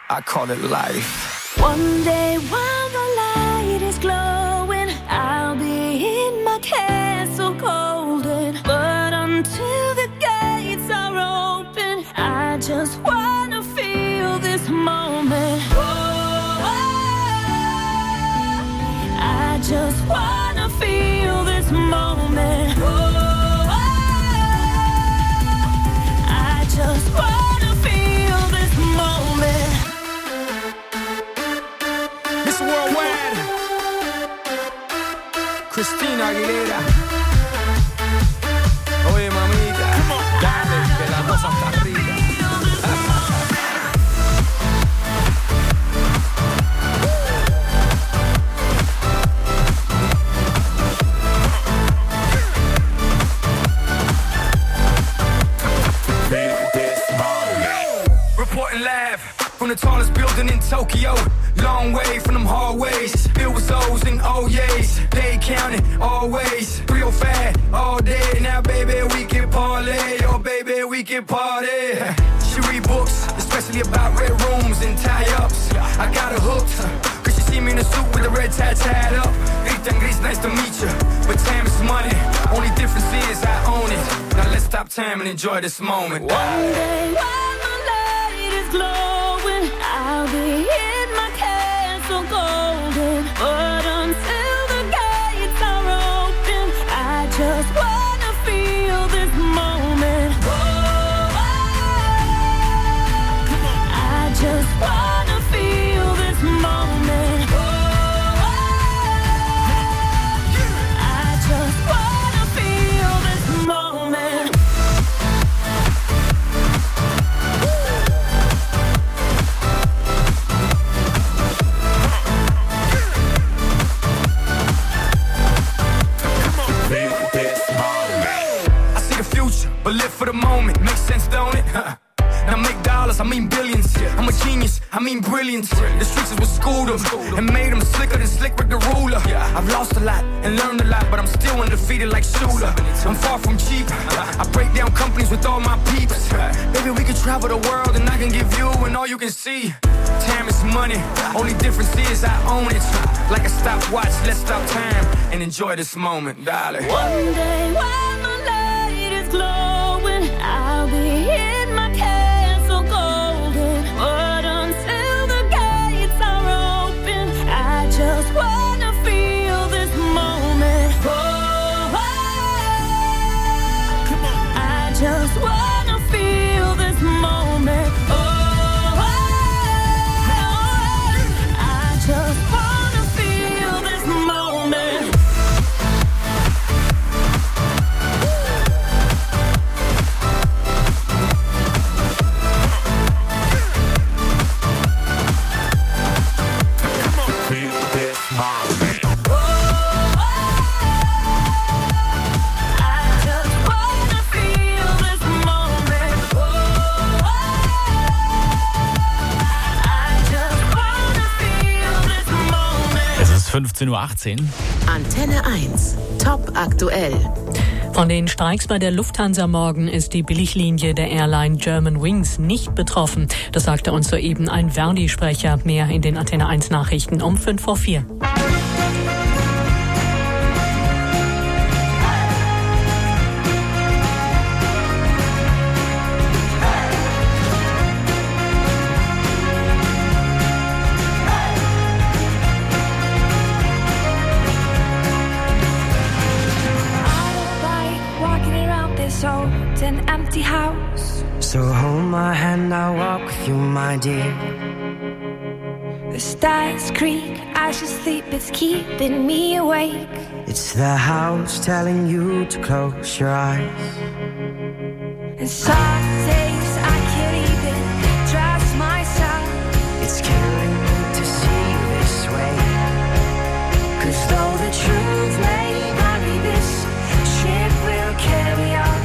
I call it life. One day while the light is glowing, I'll be in my castle golden. But until the gates are open, I just wanna feel this moment. I just wanna feel this moment. I just wanna feel this moment. Miss Worldwide, Christina Aguilera. Oye, mamita, dale, que la cosa está rica. Reporting live from the tallest building in Tokyo. Long way from them hallways, filled with O's and O's. They counting always, 305 all day. Now baby we can parlay, oh baby we can party. She read books, especially about red rooms and tie-ups. I got her hooked, cause she see me in a suit with the red tie tied up. Rita and Gris, nice to meet you, but time is money. Only difference is I own it. Now let's stop time and enjoy this moment. One day while the light is glowing, I'll be in my castle golden. But until the gates are open, I just wanna feel this moment. I just wanna feel this moment. I just wanna feel this moment. I see the future, but live for the moment. Makes sense, don't it? Now make dollars, I mean billions. I'm a genius, I mean brilliant. The streets is what schooled them and made them slicker than Slick Rick the ruler. I've lost a lot and learned a lot, but I'm still undefeated like Shooter. I'm far from cheap. I break down companies with all my peeps. Maybe we can travel the world and I can give you and all you can see. Time is money, only difference is I own it. Like a stopwatch, let's stop time and enjoy this moment, darling. One day while the light is glowing, I'll be in my castle golden. But until the gates are open, I just wanna feel this moment. I just wanna feel this moment. I just wanna feel this moment. Es ist 15:18 Uhr. Antenne 1. Top aktuell. Von den Streiks bei der Lufthansa morgen ist die Billiglinie der Airline Germanwings nicht betroffen. Das sagte uns soeben ein Verdi-Sprecher. Mehr in den Antenne 1 Nachrichten um 5:04. An empty house. So hold my hand, I'll walk with you, my dear. The stars creak, I should sleep, it's keeping me awake. It's the house telling you to close your eyes. And some days I can't even trust myself. It's killing me to see you this way. 'Cause though the truth may not be this, ship will carry on.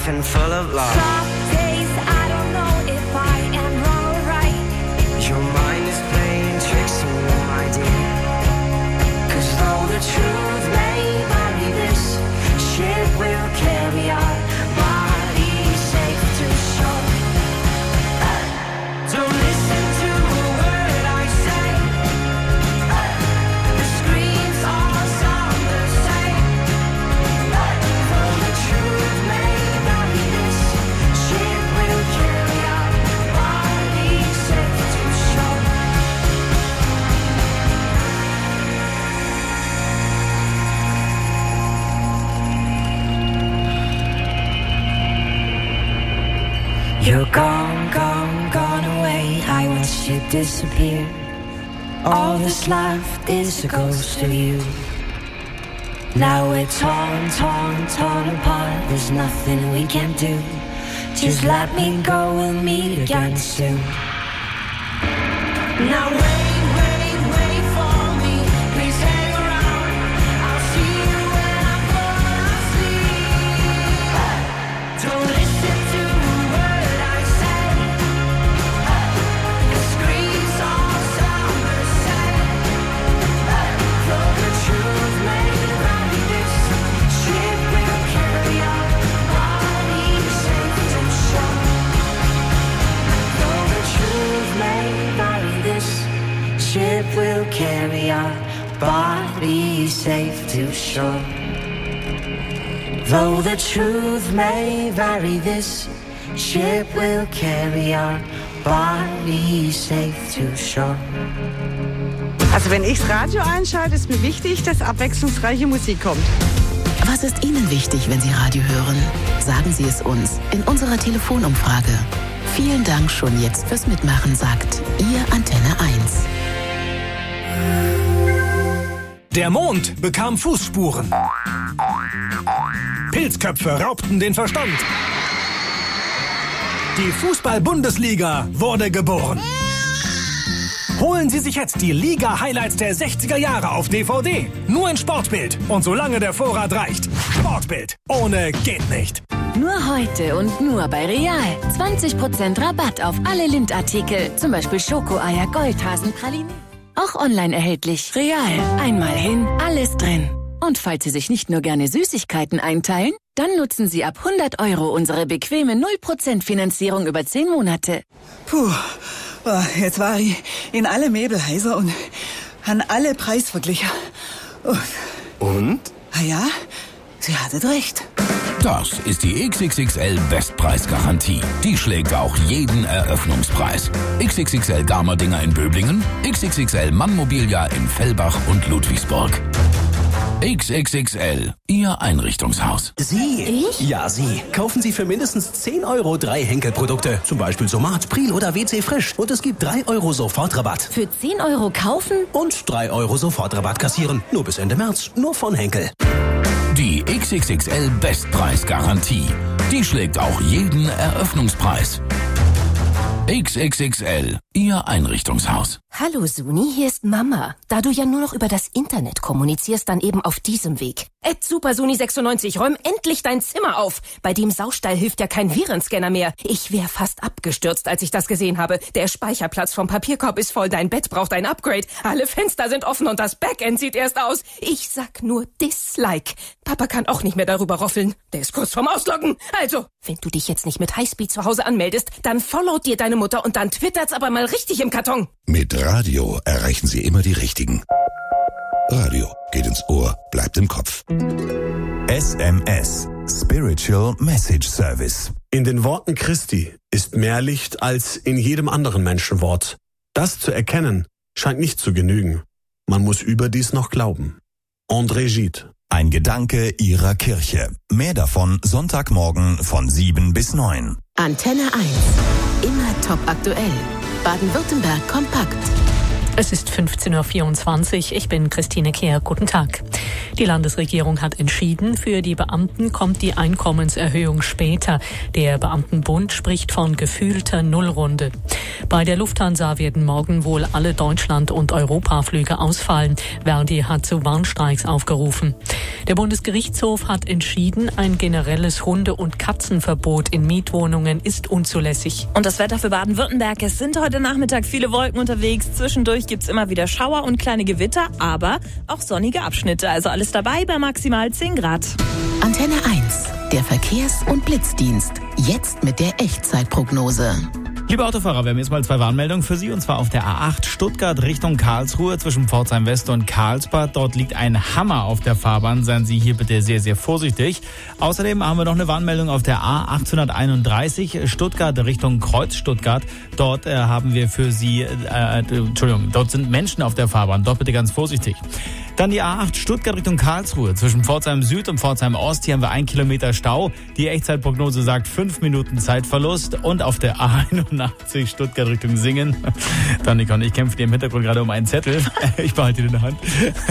safe and full of love. Some days I don't know if I am wrong or right. Your mind is playing tricks on you, my dear. 'Cause though the truth may vary, this ship will carry our bodies safe to shore. Don't listen to a word I say. The screams all sound the same. Though the truth may vary, this ship will carry our bodies safe to shore. You're gone, gone, gone away. I watched you disappear. All that's left is a ghost of you. Now we're torn, torn, torn apart. There's nothing we can do. Just let me go, we'll meet again soon. Now wait, wait, wait for me. Please hang around. I'll see you when I fall asleep. Don't listen to a word I say. The screams all sound the same. Though the truth may vary, this ship will carry our bodies safe to shore. Though the truth may vary, this ship will carry our bodies safe to shore. Though the truth may vary, this ship will carry our bodies safe to shore. Also wenn ich das Radio einschalte, ist mir wichtig, dass abwechslungsreiche Musik kommt. Was ist Ihnen wichtig, wenn Sie Radio hören? Sagen Sie es uns in unserer Telefonumfrage. Vielen Dank schon jetzt fürs Mitmachen, sagt Ihr Antenne 1. Der Mond bekam Fußspuren. Pilzköpfe raubten den Verstand. Die Fußball-Bundesliga wurde geboren. Holen Sie sich jetzt die Liga-Highlights der 60er Jahre auf DVD. Nur in Sportbild und solange der Vorrat reicht. Sportbild. Ohne geht nicht. Nur heute und nur bei Real. 20% Rabatt auf alle Lindt-Artikel. Zum Beispiel Schokoeier, Goldhasen, Pralinen. Auch online erhältlich. Real. Einmal hin, alles drin. Und falls Sie sich nicht nur gerne Süßigkeiten einteilen, dann nutzen Sie ab 100 € unsere bequeme 0% Finanzierung über 10 Monate. Puh, jetzt war ich in alle Möbelhäuser und an alle Preisvergleiche. Und? Ah ja, sie hatte recht. Das ist die XXXL Bestpreisgarantie. Die schlägt auch jeden Eröffnungspreis. XXXL Garmerdinger in Böblingen, XXXL Mannmobilia in Fellbach und Ludwigsburg. XXXL, Ihr Einrichtungshaus. Sie? Ich? Ja, Sie. Kaufen Sie für mindestens 10 € 3 Henkel-Produkte. Zum Beispiel Somat, Pril oder WC Frisch. Und es gibt 3 € Sofortrabatt. Für 10 € kaufen? Und 3 € Sofortrabatt kassieren. Nur bis Ende März. Nur von Henkel. Die XXXL Bestpreisgarantie. Die schlägt auch jeden Eröffnungspreis. XXXL, Ihr Einrichtungshaus. Hallo Suni, hier ist Mama. Da du ja nur noch über das Internet kommunizierst, dann eben auf diesem Weg. @SuperSuni96, räum endlich dein Zimmer auf. Bei dem Saustall hilft ja kein Virenscanner mehr. Ich wäre fast abgestürzt, als ich das gesehen habe. Der Speicherplatz vom Papierkorb ist voll, dein Bett braucht ein Upgrade. Alle Fenster sind offen und das Backend sieht erst aus. Ich sag nur Dislike. Papa kann auch nicht mehr darüber roffeln. Der ist kurz vorm Ausloggen. Also, wenn du dich jetzt nicht mit Highspeed zu Hause anmeldest, dann followt dir deine Mutter und dann twittert's aber mal richtig im Karton. Mit Radio erreichen Sie immer die Richtigen. Radio geht ins Ohr, bleibt im Kopf. SMS, Spiritual Message Service. In den Worten Christi ist mehr Licht als in jedem anderen Menschenwort. Das zu erkennen scheint nicht zu genügen. Man muss überdies noch glauben. André Gide. Ein Gedanke Ihrer Kirche. Mehr davon Sonntagmorgen von 7 bis 9. Antenne 1. Immer top aktuell. Baden-Württemberg kompakt. Es ist 15:24 Uhr. Ich bin Christine Kehr. Guten Tag. Die Landesregierung hat entschieden, für die Beamten kommt die Einkommenserhöhung später. Der Beamtenbund spricht von gefühlter Nullrunde. Bei der Lufthansa werden morgen wohl alle Deutschland- und Europaflüge ausfallen. Verdi hat zu Warnstreiks aufgerufen. Der Bundesgerichtshof hat entschieden, ein generelles Hunde- und Katzenverbot in Mietwohnungen ist unzulässig. Und das Wetter für Baden-Württemberg. Es sind heute Nachmittag viele Wolken unterwegs. Zwischendurch gibt's immer wieder Schauer und kleine Gewitter, aber auch sonnige Abschnitte. Also alles dabei bei maximal 10 Grad. Antenne 1, der Verkehrs- und Blitzdienst. Jetzt mit der Echtzeitprognose. Liebe Autofahrer, wir haben jetzt mal 2 Warnmeldungen für Sie, und zwar auf der A8 Stuttgart Richtung Karlsruhe zwischen Pforzheim West und Karlsbad. Dort liegt ein Hammer auf der Fahrbahn. Seien Sie hier bitte sehr, sehr vorsichtig. Außerdem haben wir noch eine Warnmeldung auf der A831 Stuttgart Richtung Kreuz Stuttgart. Dort haben wir für Sie, dort sind Menschen auf der Fahrbahn. Dort bitte ganz vorsichtig. Dann die A8 Stuttgart Richtung Karlsruhe. Zwischen Pforzheim Süd und Pforzheim Ost. Hier haben wir 1 Kilometer Stau. Die Echtzeitprognose sagt 5 Minuten Zeitverlust. Und auf der A81 Stuttgart Richtung Singen. Danica und ich kämpfen hier im Hintergrund gerade um einen Zettel. Ich behalte ihn in der Hand.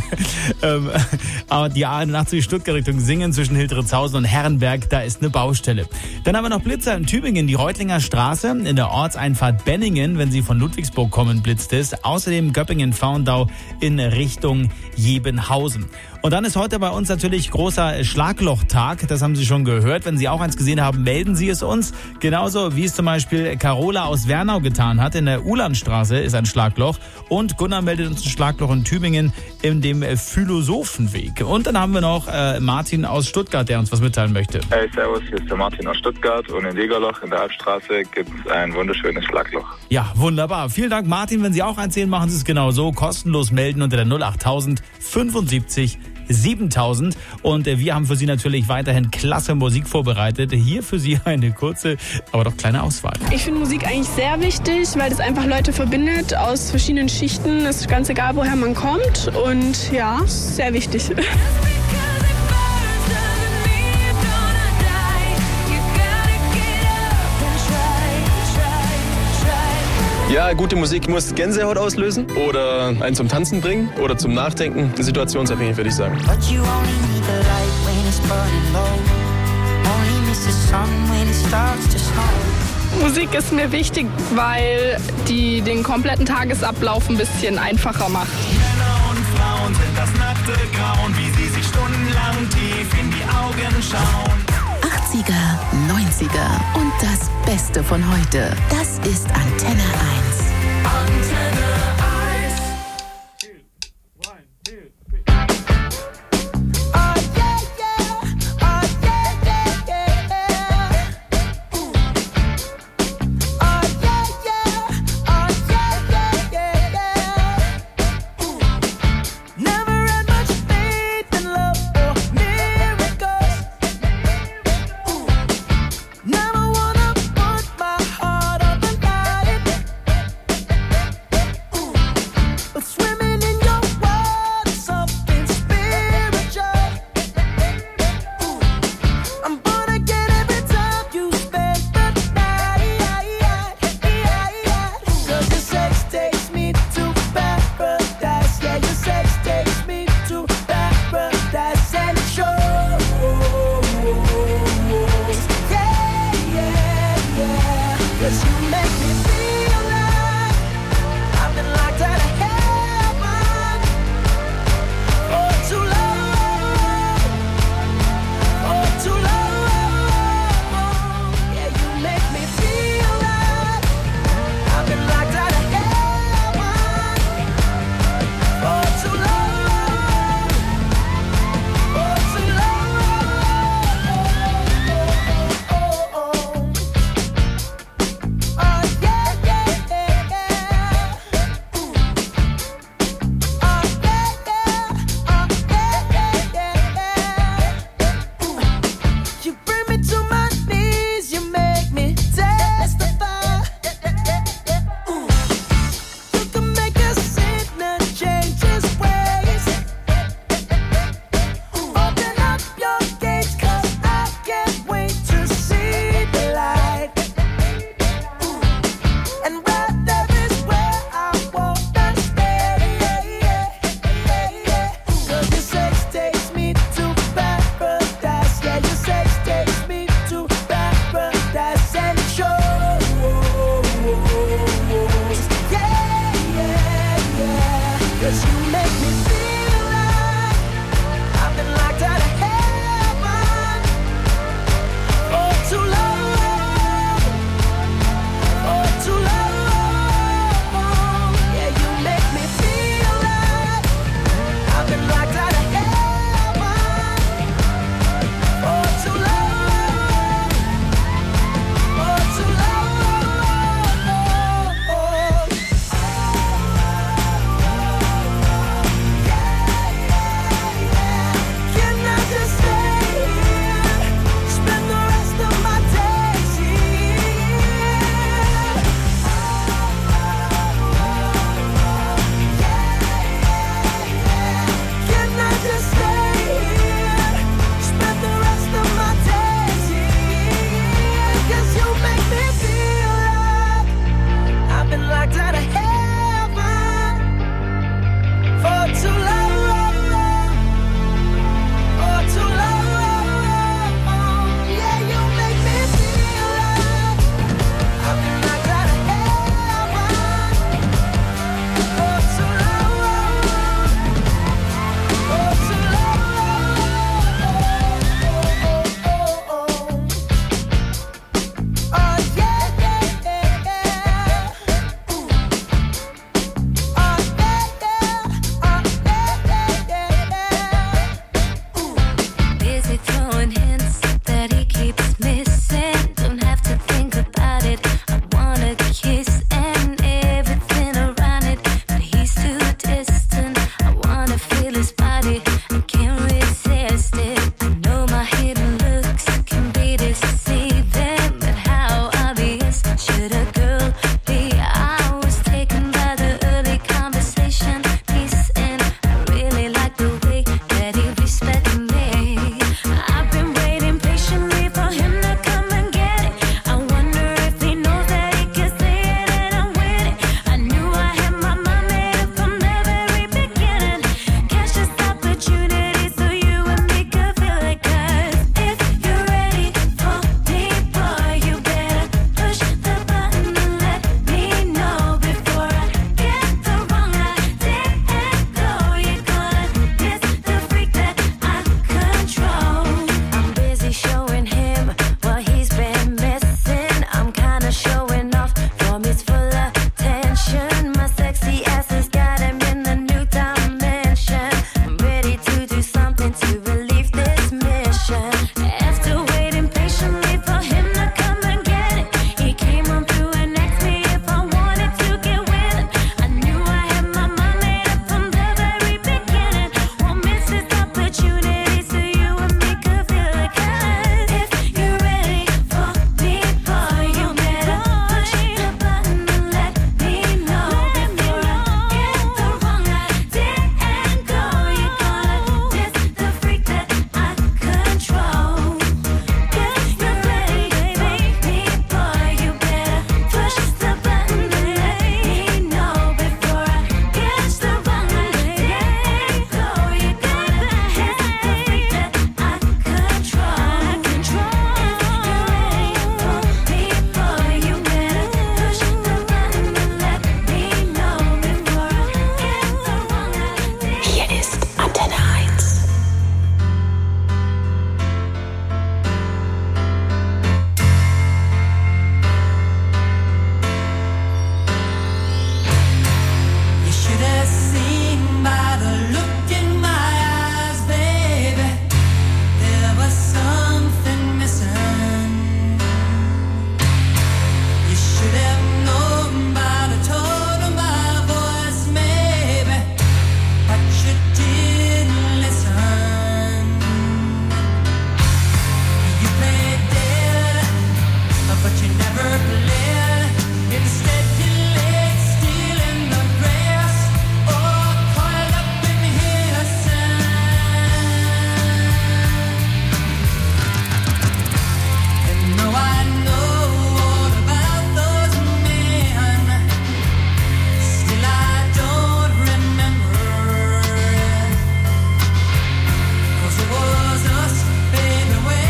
Aber die A81 Stuttgart Richtung Singen zwischen Hildritzhausen und Herrenberg, da ist eine Baustelle. Dann haben wir noch Blitzer in Tübingen, die Reutlinger Straße. In der Ortseinfahrt Benningen, wenn Sie von Ludwigsburg kommen, blitzt es. Außerdem Göppingen-Faundau in Richtung Jebenhausen. Und dann ist heute bei uns natürlich großer Schlaglochtag. Das haben Sie schon gehört. Wenn Sie auch eins gesehen haben, melden Sie es uns. Genauso wie es zum Beispiel Carola aus Wernau getan hat. In der Ulandstraße ist ein Schlagloch. Und Gunnar meldet uns ein Schlagloch in Tübingen in dem Philosophenweg. Und dann haben wir noch Martin aus Stuttgart, der uns was mitteilen möchte. Hey, servus, hier ist der Martin aus Stuttgart. Und in Degerloch in der Albstraße gibt es ein wunderschönes Schlagloch. Ja, wunderbar. Vielen Dank, Martin. Wenn Sie auch eins sehen, machen Sie es genauso. Kostenlos melden unter der 08000 75 7000. Und wir haben für Sie natürlich weiterhin klasse Musik vorbereitet. Hier für Sie eine kurze, aber doch kleine Auswahl. Ich finde Musik eigentlich sehr wichtig, weil es einfach Leute verbindet aus verschiedenen Schichten. Es ist ganz egal, woher man kommt. Und ja, sehr wichtig. Ja, gute Musik muss Gänsehaut auslösen oder einen zum Tanzen bringen oder zum Nachdenken. Situationsabhängig, würde ich sagen. Musik ist mir wichtig, weil die den kompletten Tagesablauf ein bisschen einfacher macht. Männer und Frauen sind das nackte Grauen, wie sie sich stundenlang tief in die Augen schauen. 80er, 90er und das Beste von heute. Das ist Antenne 1. Antenne 1. me feel like I've been locked out of heaven.